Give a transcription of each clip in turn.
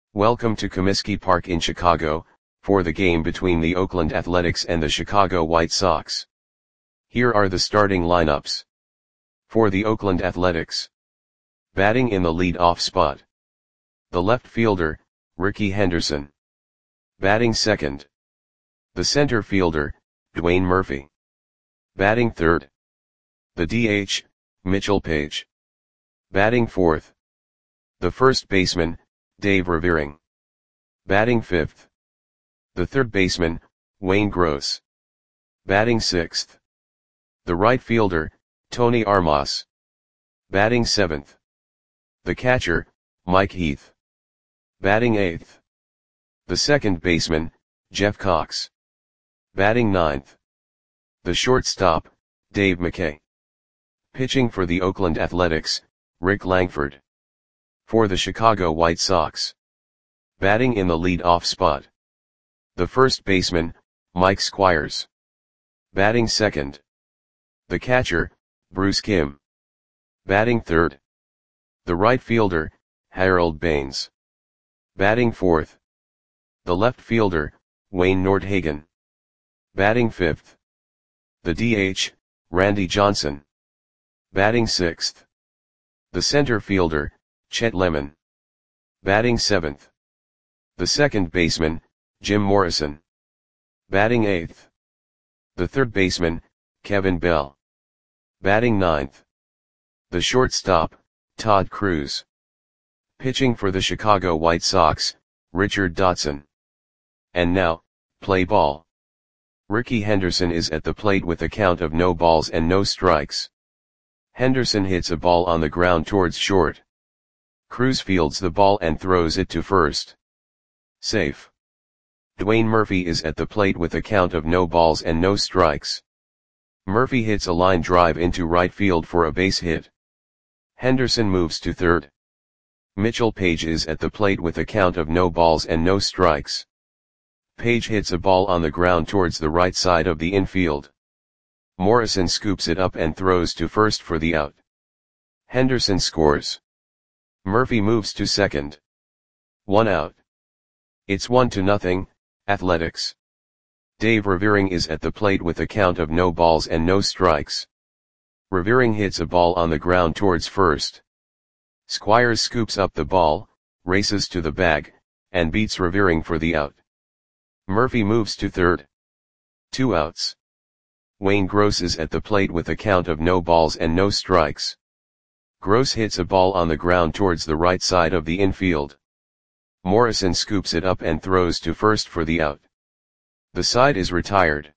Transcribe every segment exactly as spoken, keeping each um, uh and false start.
Welcome to Comiskey Park in Chicago, for the game between the Oakland Athletics and the Chicago White Sox. Here are the starting lineups. For the Oakland Athletics. Batting in the lead-off spot. The left fielder, Rickey Henderson. Batting second. The center fielder, Dwayne Murphy. Batting third. The D H, Mitchell Page. Batting fourth. The first baseman, Dave Revering. Batting fifth. The third baseman, Wayne Gross. Batting sixth. The right fielder, Tony Armas. Batting seventh. The catcher, Mike Heath. Batting eighth. The second baseman, Jeff Cox. Batting ninth. The shortstop, Dave McKay. Pitching for the Oakland Athletics, Rick Langford. For the Chicago White Sox. Batting in the lead-off spot. The first baseman, Mike Squires. Batting second. The catcher, Bruce Kim. Batting third. The right fielder, Harold Baines. Batting fourth. The left fielder, Wayne Nordhagen. Batting fifth. The D H, Randy Johnson. Batting sixth. The center fielder, Chet Lemon. Batting seventh. The second baseman, Jim Morrison. Batting eighth. The third baseman, Kevin Bell. Batting ninth. The shortstop, Todd Cruz. Pitching for the Chicago White Sox, Richard Dotson. And now, play ball. Rickey Henderson is at the plate with a count of no balls and no strikes. Henderson hits a ball on the ground towards short. Cruz fields the ball and throws it to first. Safe. Dwayne Murphy is at the plate with a count of no balls and no strikes. Murphy hits a line drive into right field for a base hit. Henderson moves to third. Mitchell Page is at the plate with a count of no balls and no strikes. Page hits a ball on the ground towards the right side of the infield. Morrison scoops it up and throws to first for the out. Henderson scores. Murphy moves to second. One out. It's one to nothing, Athletics. Dave Revering is at the plate with a count of no balls and no strikes. Revering hits a ball on the ground towards first. Squires scoops up the ball, races to the bag, and beats Revering for the out. Murphy moves to third. Two outs. Wayne Gross is at the plate with a count of no balls and no strikes. Gross hits a ball on the ground towards the right side of the infield. Morrison scoops it up and throws to first for the out. The side is retired.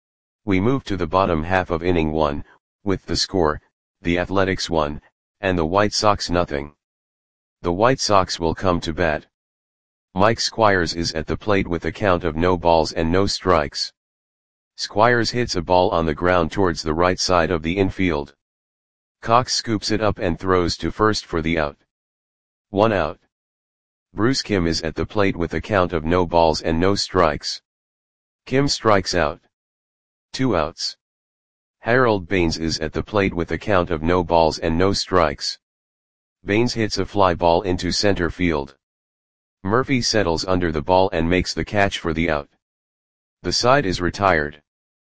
We move to the bottom half of inning one, with the score, the Athletics one, and the White Sox nothing. The White Sox will come to bat. Mike Squires is at the plate with a count of no balls and no strikes. Squires hits a ball on the ground towards the right side of the infield. Cox scoops it up and throws to first for the out. One out. Bruce Kim is at the plate with a count of no balls and no strikes. Kim strikes out. Two outs. Harold Baines is at the plate with a count of no balls and no strikes. Baines hits a fly ball into center field. Murphy settles under the ball and makes the catch for the out. The side is retired.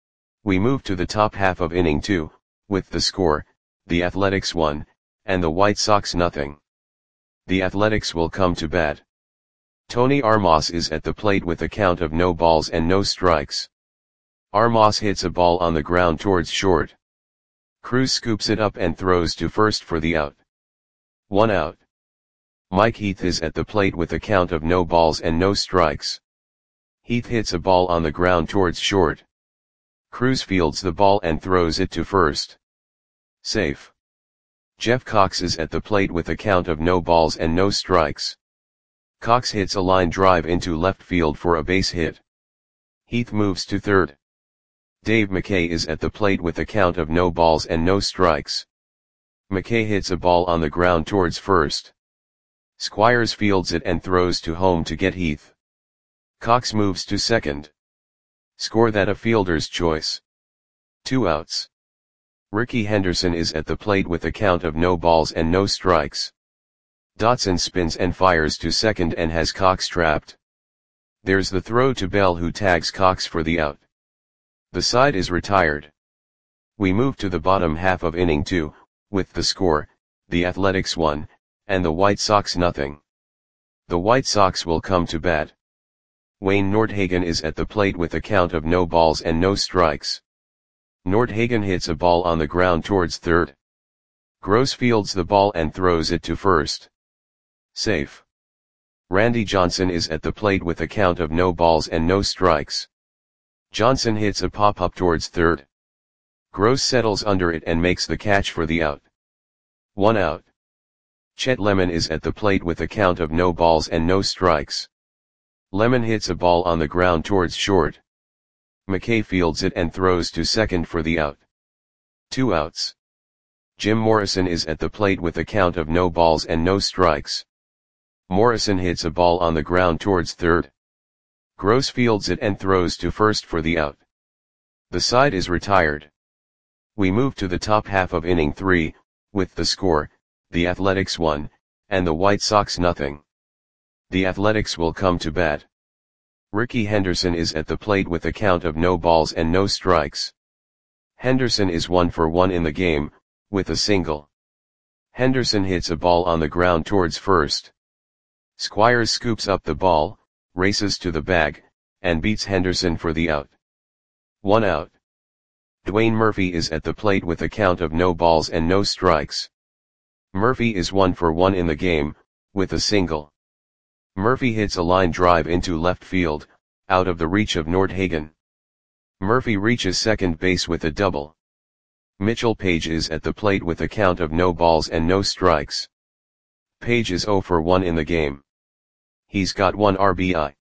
We move to the top half of inning two, with the score, the Athletics one, and the White Sox nothing. The Athletics will come to bat. Tony Armas is at the plate with a count of no balls and no strikes. Armas hits a ball on the ground towards short. Cruz scoops it up and throws to first for the out. One out. Mike Heath is at the plate with a count of no balls and no strikes. Heath hits a ball on the ground towards short. Cruz fields the ball and throws it to first. Safe. Jeff Cox is at the plate with a count of no balls and no strikes. Cox hits a line drive into left field for a base hit. Heath moves to third. Dave McKay is at the plate with a count of no balls and no strikes. McKay hits a ball on the ground towards first. Squires fields it and throws to home to get Heath. Cox moves to second. Score that a fielder's choice. Two outs. Rickey Henderson is at the plate with a count of no balls and no strikes. Dotson spins and fires to second and has Cox trapped. There's the throw to Bell, who tags Cox for the out. The side is retired. We move to the bottom half of inning two, with the score, the Athletics one, and the White Sox nothing. The White Sox will come to bat. Wayne Nordhagen is at the plate with a count of no balls and no strikes. Nordhagen hits a ball on the ground towards third. Gross fields the ball and throws it to first. Safe. Randy Johnson is at the plate with a count of no balls and no strikes. Johnson hits a pop-up towards third. Gross settles under it and makes the catch for the out. One out. Chet Lemon is at the plate with a count of no balls and no strikes. Lemon hits a ball on the ground towards short. McKay fields it and throws to second for the out. Two outs. Jim Morrison is at the plate with a count of no balls and no strikes. Morrison hits a ball on the ground towards third. Gross fields it and throws to first for the out. The side is retired. We move to the top half of inning three, with the score, the Athletics one, and the White Sox nothing. The Athletics will come to bat. Ricky Henderson is at the plate with a count of no balls and no strikes. Henderson is one for one in the game, with a single. Henderson hits a ball on the ground towards first. Squires scoops up the ball, races to the bag, and beats Henderson for the out. One out. Dwayne Murphy is at the plate with a count of no balls and no strikes. Murphy is one for one in the game, with a single. Murphy hits a line drive into left field, out of the reach of Nordhagen. Murphy reaches second base with a double. Mitchell Page is at the plate with a count of no balls and no strikes. Page is zero for one in the game. He's got one R B I.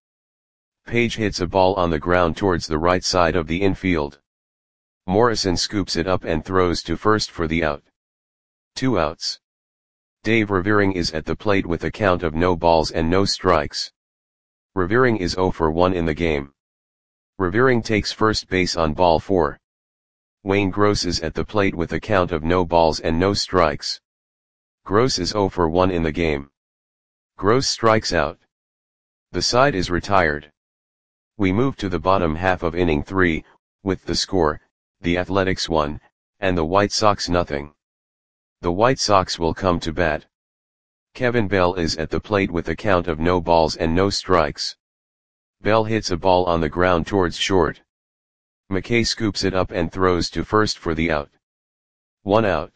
Page hits a ball on the ground towards the right side of the infield. Morrison scoops it up and throws to first for the out. Two outs. Dave Revering is at the plate with a count of no balls and no strikes. Revering is zero for one in the game. Revering takes first base on ball four. Wayne Gross is at the plate with a count of no balls and no strikes. Gross is zero for one in the game. Gross strikes out. The side is retired. We move to the bottom half of inning three, with the score, the Athletics one, and the White Sox nothing. The White Sox will come to bat. Kevin Bell is at the plate with a count of no balls and no strikes. Bell hits a ball on the ground towards short. McKay scoops it up and throws to first for the out. One out.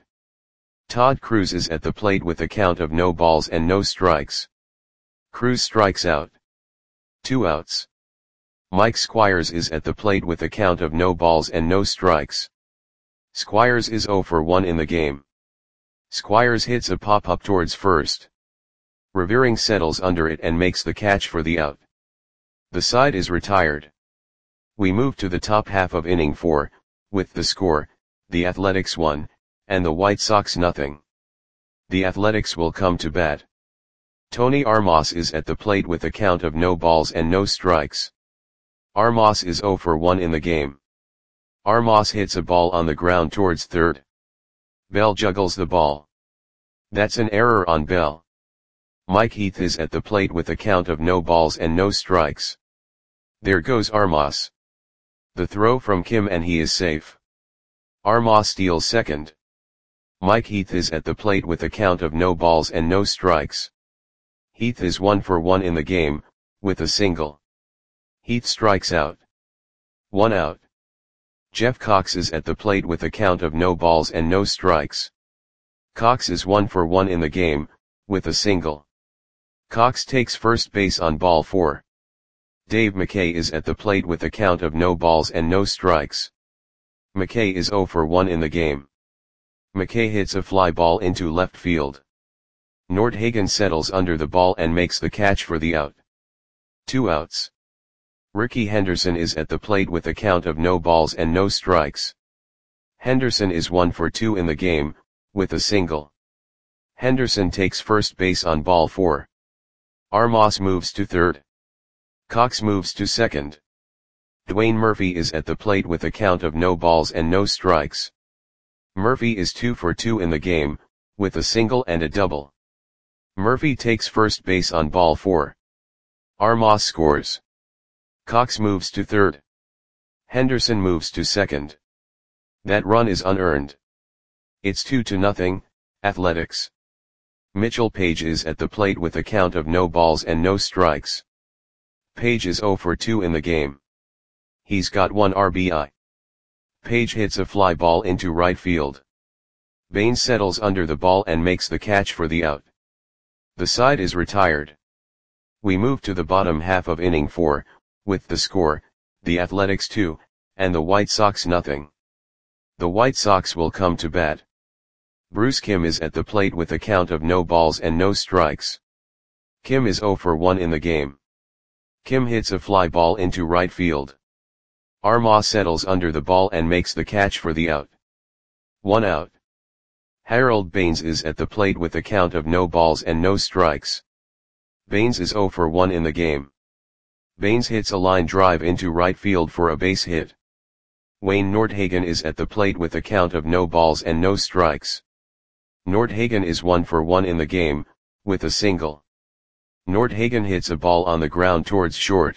Todd Cruz is at the plate with a count of no balls and no strikes. Cruz strikes out. Two outs. Mike Squires is at the plate with a count of no balls and no strikes. Squires is zero for one in the game. Squires hits a pop-up towards first. Revering settles under it and makes the catch for the out. The side is retired. We move to the top half of inning four, with the score, the Athletics one, and the White Sox nothing. The Athletics will come to bat. Tony Armas is at the plate with a count of no balls and no strikes. Armas is zero for one in the game. Armas hits a ball on the ground towards third. Bell juggles the ball. That's an error on Bell. Mike Heath is at the plate with a count of no balls and no strikes. There goes Armas. The throw from Kim and he is safe. Armas steals second. Mike Heath is at the plate with a count of no balls and no strikes. Heath is one for one in the game, with a single. Heath strikes out. One out. Jeff Cox is at the plate with a count of no balls and no strikes. Cox is one for one in the game, with a single. Cox takes first base on ball four. Dave McKay is at the plate with a count of no balls and no strikes. McKay is zero for one in the game. McKay hits a fly ball into left field. Nordhagen settles under the ball and makes the catch for the out. Two outs. Ricky Henderson is at the plate with a count of no balls and no strikes. Henderson is one for two in the game, with a single. Henderson takes first base on ball four. Armas moves to third. Cox moves to second. Dwayne Murphy is at the plate with a count of no balls and no strikes. Murphy is two for two in the game, with a single and a double. Murphy takes first base on ball four. Armas scores. Cox moves to third. Henderson moves to second. That run is unearned. It's two to nothing, Athletics. Mitchell Page is at the plate with a count of no balls and no strikes. Page is oh for two in the game. He's got one R B I. Page hits a fly ball into right field. Baines settles under the ball and makes the catch for the out. The side is retired. We move to the bottom half of inning four, with the score, the Athletics two, and the White Sox nothing. The White Sox will come to bat. Bruce Kim is at the plate with a count of no balls and no strikes. Kim is oh for one in the game. Kim hits a fly ball into right field. Armas settles under the ball and makes the catch for the out. One out. Harold Baines is at the plate with a count of no balls and no strikes. Baines is oh for one in the game. Baines hits a line drive into right field for a base hit. Wayne Nordhagen is at the plate with a count of no balls and no strikes. Nordhagen is one for one in the game, with a single. Nordhagen hits a ball on the ground towards short.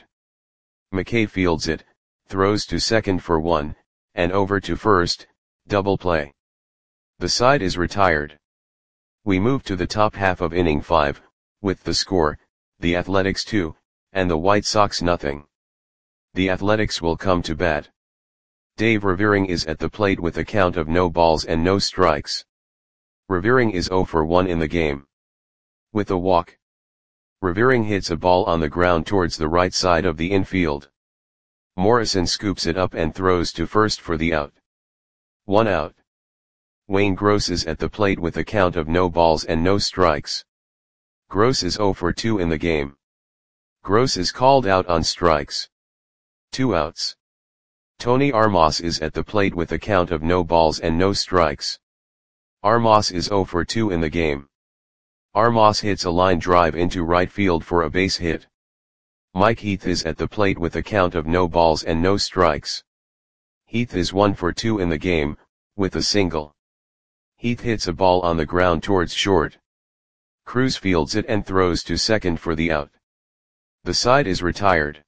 McKay fields it, throws to second for one, and over to first, double play. The side is retired. We move to the top half of inning five, with the score, the Athletics two, and the White Sox nothing. The Athletics will come to bat. Dave Revering is at the plate with a count of no balls and no strikes. Revering is oh for one in the game. With a walk. Revering hits a ball on the ground towards the right side of the infield. Morrison scoops it up and throws to first for the out. One out. Wayne Gross is at the plate with a count of no balls and no strikes. Gross is oh for two in the game. Gross is called out on strikes. Two outs. Tony Armas is at the plate with a count of no balls and no strikes. Armas is oh for two in the game. Armas hits a line drive into right field for a base hit. Mike Heath is at the plate with a count of no balls and no strikes. Heath is one for two in the game, with a single. Heath hits a ball on the ground towards short. Cruz fields it and throws to second for the out. The side is retired.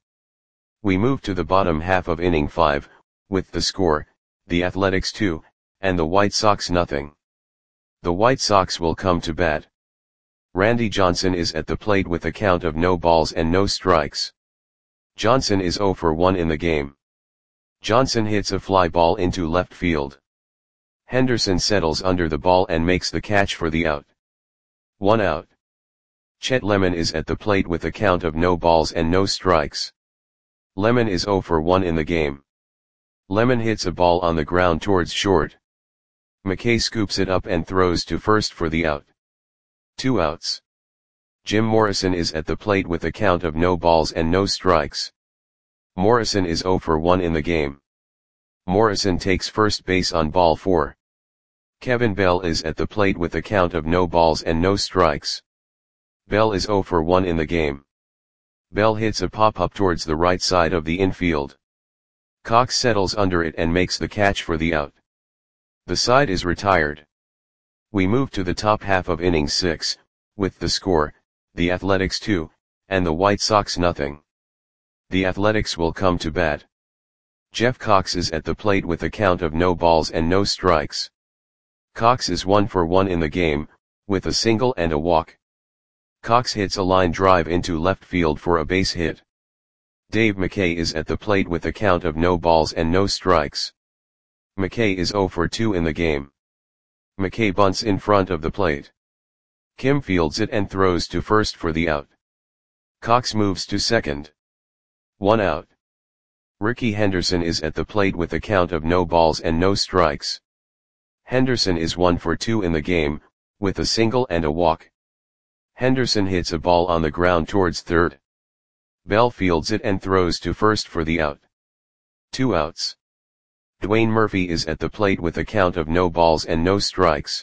We move to the bottom half of inning five, with the score, the Athletics two, and the White Sox nothing. The White Sox will come to bat. Randy Johnson is at the plate with a count of no balls and no strikes. Johnson is oh for one in the game. Johnson hits a fly ball into left field. Henderson settles under the ball and makes the catch for the out. One out. Chet Lemon is at the plate with a count of no balls and no strikes. Lemon is oh for one in the game. Lemon hits a ball on the ground towards short. McKay scoops it up and throws to first for the out. Two outs. Jim Morrison is at the plate with a count of no balls and no strikes. Morrison is oh for one in the game. Morrison takes first base on ball four. Kevin Bell is at the plate with a count of no balls and no strikes. Bell is oh for one in the game. Bell hits a pop-up towards the right side of the infield. Cox settles under it and makes the catch for the out. The side is retired. We move to the top half of inning six, with the score, the Athletics two, and the White Sox nothing. The Athletics will come to bat. Jeff Cox is at the plate with a count of no balls and no strikes. Cox is one for one in the game, with a single and a walk. Cox hits a line drive into left field for a base hit. Dave McKay is at the plate with a count of no balls and no strikes. McKay is oh for two in the game. McKay bunts in front of the plate. Kim fields it and throws to first for the out. Cox moves to second. One out. Ricky Henderson is at the plate with a count of no balls and no strikes. Henderson is one for two in the game, with a single and a walk. Henderson hits a ball on the ground towards third. Bell fields it and throws to first for the out. Two outs. Dwayne Murphy is at the plate with a count of no balls and no strikes.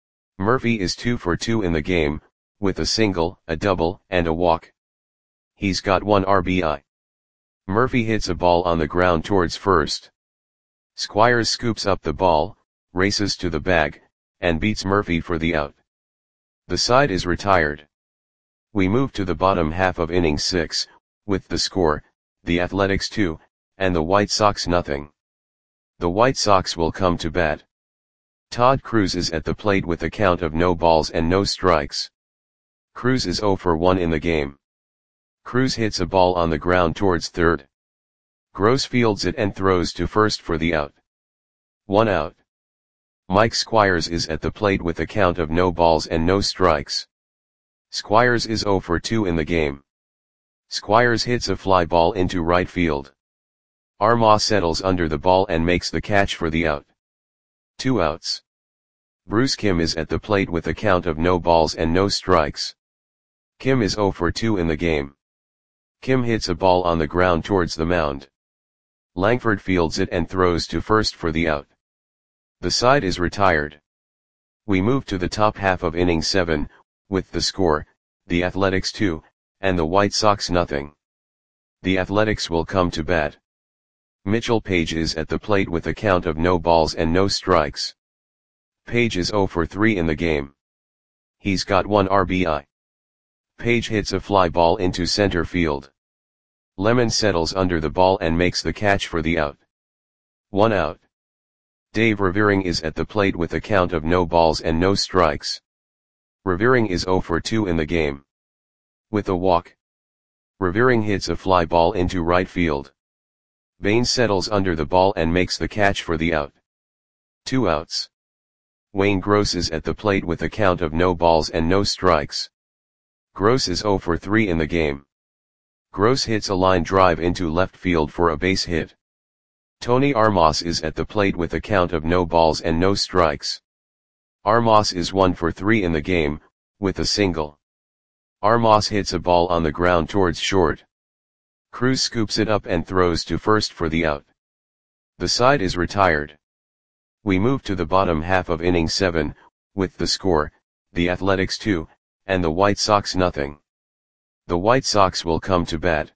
Murphy is two for two in the game, with a single, a double, and a walk. He's got one R B I. Murphy hits a ball on the ground towards first. Squires scoops up the ball, races to the bag, and beats Murphy for the out. The side is retired. We move to the bottom half of inning six, with the score, the Athletics two, and the White Sox nothing. The White Sox will come to bat. Todd Cruz is at the plate with a count of no balls and no strikes. Cruz is oh for one in the game. Cruz hits a ball on the ground towards third. Gross fields it and throws to first for the out. One out. Mike Squires is at the plate with a count of no balls and no strikes. Squires is oh for two in the game. Squires hits a fly ball into right field. Armah settles under the ball and makes the catch for the out. Two outs. Bruce Kim is at the plate with a count of no balls and no strikes. Kim is oh for two in the game. Kim hits a ball on the ground towards the mound. Langford fields it and throws to first for the out. The side is retired. We move to the top half of inning seven, with the score, the Athletics two, and the White Sox nothing. The Athletics will come to bat. Mitchell Page is at the plate with a count of no balls and no strikes. Page is oh for three in the game. He's got one R B I. Page hits a fly ball into center field. Lemon settles under the ball and makes the catch for the out. One out. Dave Revering is at the plate with a count of no balls and no strikes. Revering is oh for two in the game. With a walk. Revering hits a fly ball into right field. Baines settles under the ball and makes the catch for the out. Two outs. Wayne Gross is at the plate with a count of no balls and no strikes. Gross is oh for three in the game. Gross hits a line drive into left field for a base hit. Tony Armas is at the plate with a count of no balls and no strikes. Armas is one for three in the game, with a single. Armas hits a ball on the ground towards short. Cruz scoops it up and throws to first for the out. The side is retired. We move to the bottom half of inning seven, with the score, the Athletics two, and the White Sox nothing. The White Sox will come to bat.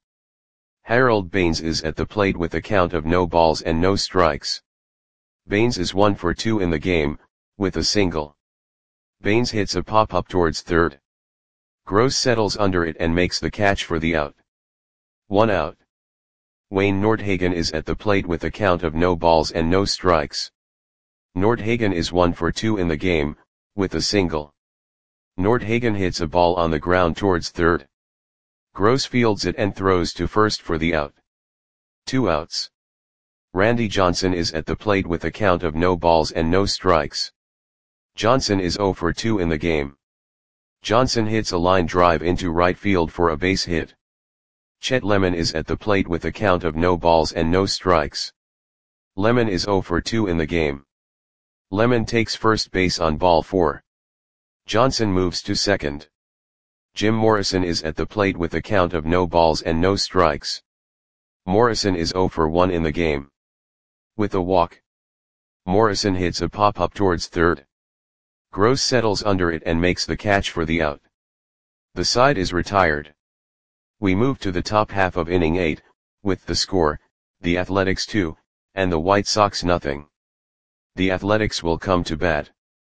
Harold Baines is at the plate with a count of no balls and no strikes. Baines is one for two in the game, with a single. Baines hits a pop-up towards third. Gross settles under it and makes the catch for the out. One out. Wayne Nordhagen is at the plate with a count of no balls and no strikes. Nordhagen is one for two in the game, with a single. Nordhagen hits a ball on the ground towards third. Gross fields it and throws to first for the out. Two outs. Randy Johnson is at the plate with a count of no balls and no strikes. Johnson is oh for two in the game. Johnson hits a line drive into right field for a base hit. Chet Lemon is at the plate with a count of no balls and no strikes. Lemon is oh for two in the game. Lemon takes first base on ball four. Johnson moves to second. Jim Morrison is at the plate with a count of no balls and no strikes. Morrison is oh for one in the game. With a walk. Morrison hits a pop-up towards third. Gross settles under it and makes the catch for the out. The side is retired. We move to the top half of inning eight, with the score, the Athletics two, and the White Sox nothing. The Athletics will come to bat.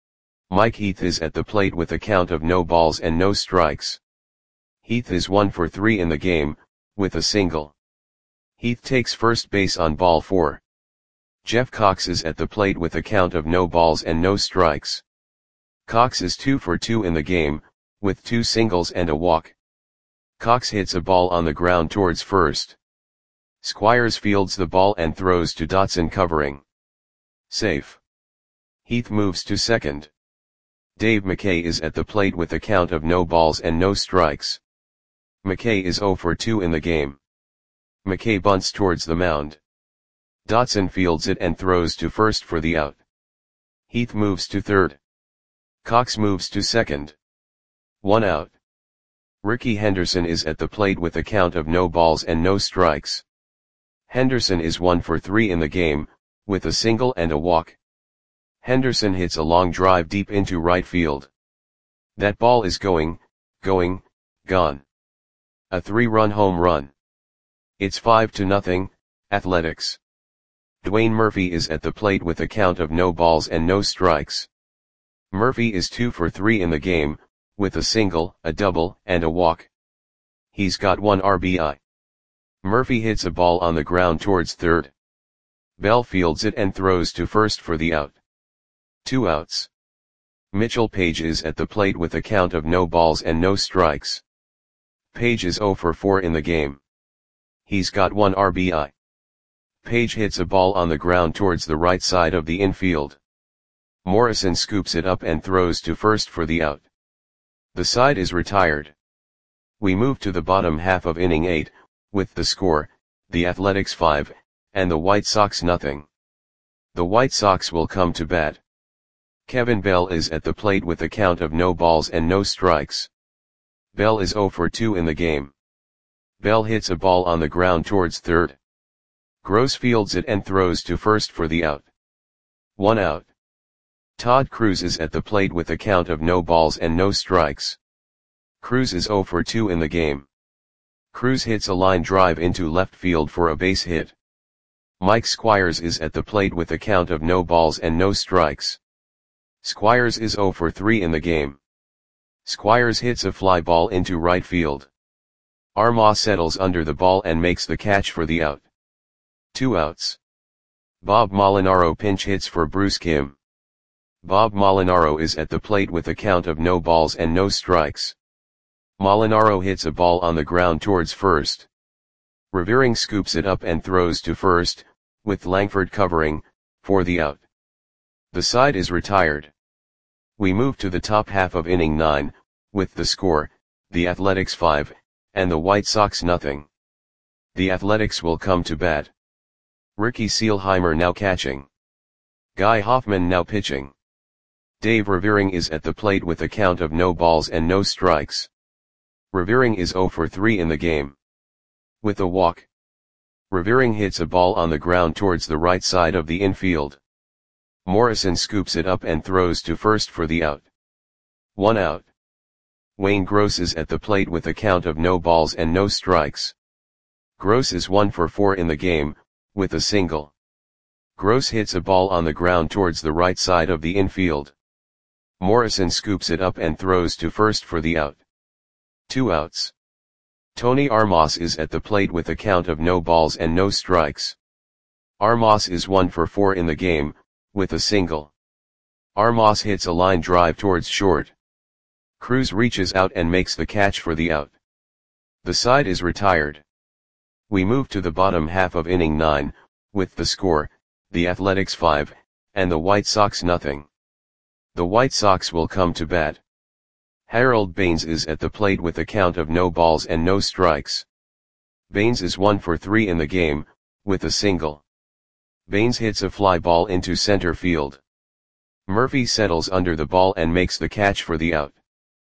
Mike Heath is at the plate with a count of no balls and no strikes. Heath is one for three in the game, with a single. Heath takes first base on ball four. Jeff Cox is at the plate with a count of no balls and no strikes. Cox is two for two in the game, with two singles and a walk. Cox hits a ball on the ground towards first. Squires fields the ball and throws to Dotson covering. Safe. Heath moves to second. Dave McKay is at the plate with a count of no balls and no strikes. McKay is oh for two in the game. McKay bunts towards the mound. Dotson fields it and throws to first for the out. Heath moves to third. Cox moves to second. One out. Ricky Henderson is at the plate with a count of no balls and no strikes. Henderson is one for three in the game, with a single and a walk. Henderson hits a long drive deep into right field. That ball is going, going, gone. A three-run home run. It's five to nothing, Athletics. Dwayne Murphy is at the plate with a count of no balls and no strikes. Murphy is two for three in the game, with a single, a double, and a walk. He's got one R B I. Murphy hits a ball on the ground towards third. Bell fields it and throws to first for the out. Two outs. Mitchell Page is at the plate with a count of no balls and no strikes. Page is oh for four in the game. He's got one R B I. Page hits a ball on the ground towards the right side of the infield. Morrison scoops it up and throws to first for the out. The side is retired. We move to the bottom half of inning eight, with the score, the Athletics five, and the White Sox nothing. The White Sox will come to bat. Kevin Bell is at the plate with a count of no balls and no strikes. Bell is oh for two in the game. Bell hits a ball on the ground towards third. Gross fields it and throws to first for the out. One out. Todd Cruz is at the plate with a count of no balls and no strikes. Cruz is oh for two in the game. Cruz hits a line drive into left field for a base hit. Mike Squires is at the plate with a count of no balls and no strikes. Squires is oh for three in the game. Squires hits a fly ball into right field. Armah settles under the ball and makes the catch for the out. Two outs. Bob Molinaro pinch hits for Bruce Kim. Bob Molinaro is at the plate with a count of no balls and no strikes. Molinaro hits a ball on the ground towards first. Revering scoops it up and throws to first, with Langford covering, for the out. The side is retired. We move to the top half of inning nine, with the score, the Athletics five, and the White Sox nothing. The Athletics will come to bat. Ricky Seelheimer now catching. Guy Hoffman now pitching. Dave Revering is at the plate with a count of no balls and no strikes. Revering is oh for three in the game. With a walk. Revering hits a ball on the ground towards the right side of the infield. Morrison scoops it up and throws to first for the out. One out. Wayne Gross is at the plate with a count of no balls and no strikes. Gross is one for four in the game, with a single. Gross hits a ball on the ground towards the right side of the infield. Morrison scoops it up and throws to first for the out. Two outs. Tony Armas is at the plate with a count of no balls and no strikes. Armas is one for four in the game, with a single. Armas hits a line drive towards short. Cruz reaches out and makes the catch for the out. The side is retired. We move to the bottom half of inning nine, with the score, the Athletics five, and the White Sox nothing. The White Sox will come to bat. Harold Baines is at the plate with a count of no balls and no strikes. Baines is one for three in the game, with a single. Baines hits a fly ball into center field. Murphy settles under the ball and makes the catch for the out.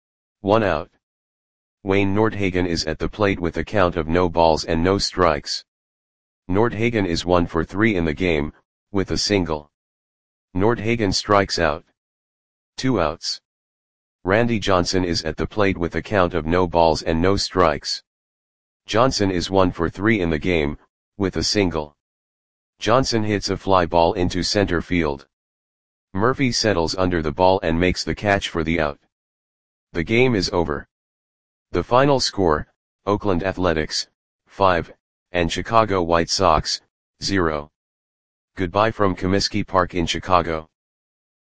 One out. Wayne Nordhagen is at the plate with a count of no balls and no strikes. Nordhagen is one for three in the game, with a single. Nordhagen strikes out. Two outs. Randy Johnson is at the plate with a count of no balls and no strikes. Johnson is one for three in the game, with a single. Johnson hits a fly ball into center field. Murphy settles under the ball and makes the catch for the out. The game is over. The final score, Oakland Athletics, five, and Chicago White Sox, zero. Goodbye from Comiskey Park in Chicago.